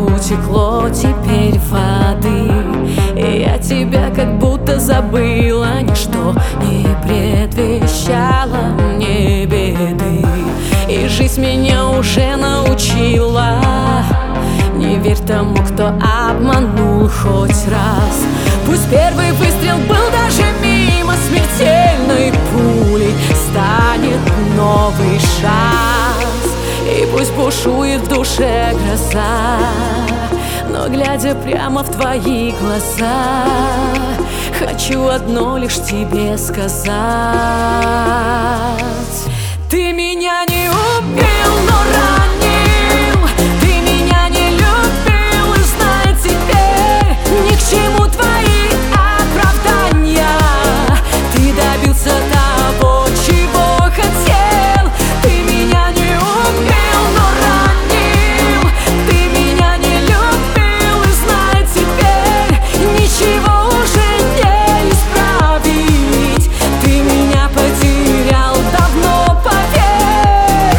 утекло теперь воды, и я тебя как будто забыла. Ничто не предвещало мне беды, и жизнь меня уже научила: не верь тому, кто обманул хоть раз. Пусть первый выстрел был даже мимо, смертельной пулей станет новый шанс. И пусть бушует в душе гроза, но глядя прямо в твои глаза, хочу одно лишь тебе сказать: ты меня не убил, но ранил. Ты меня не любил, и знай теперь ни к чему твои оправдания. Ты добился того, чего хотел. Ты меня не убил, но ранил. Ты меня не любил, и знай теперь ничего уже не исправить. Ты меня потерял давно, поверь.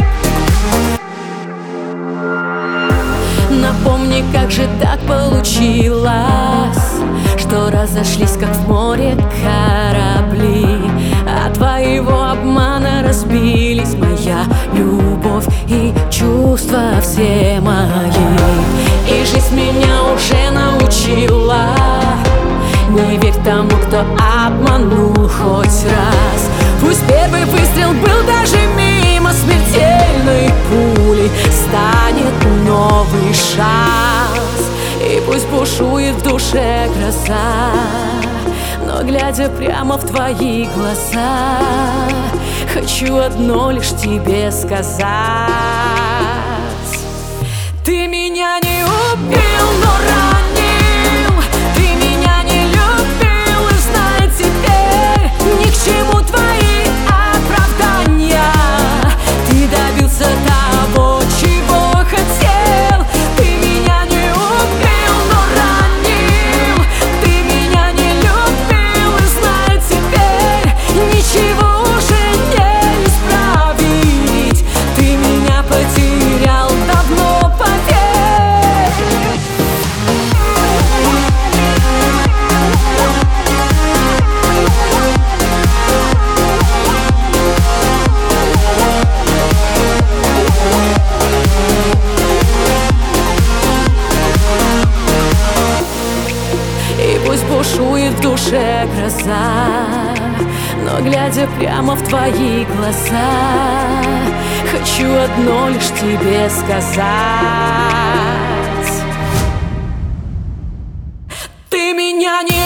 Напомни, как же так получилось, что разошлись, как в море корабли. От твоего обмана разбились моя любовь и чувства все мои. И жизнь меня уже научила: не верь тому, кто обманул хоть раз. Пусть первый выстрел был даже мимо, смертельной пулей станет новый шанс. И пусть бушует в душе гроза, но глядя прямо в твои глаза, хочу одно лишь тебе сказать: ты меня не убил, но ранил. Ты меня не любил, и знай теперь ни к чему твои оправдания. Ты добился того, чего хотел. Ты меня не убил, но ранил. Ты меня не любил, и знай теперь ничего уже не исправить. Ты меня потерял давно, поверь. И пусть бушует в душе гроза, но глядя прямо в твои глаза, хочу одно лишь тебе сказать: ты меня не